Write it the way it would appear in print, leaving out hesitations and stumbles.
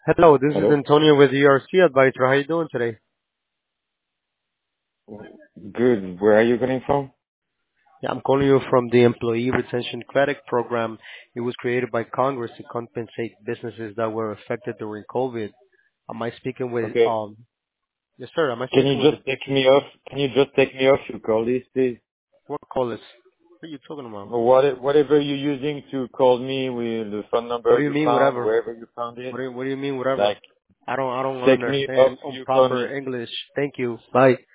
Hello, this is Hello? Antonio with ERC Advisor. How you doing today? Good. Where are you getting from? Yeah, I'm calling you from the Employee Retention Credit Program. It was created by Congress to compensate businesses that were affected during COVID. Am I speaking with Okay. yes sir, am I Can speaking you with the just take me off? Can you just take me off your call list, please? what call this? What are you talking about? Whatever you're using to call me with the phone What number do you you mean found, whatever? wherever you found it, What do you mean whatever? like I don't take me off understand your call list. improper English. Thank you. Bye.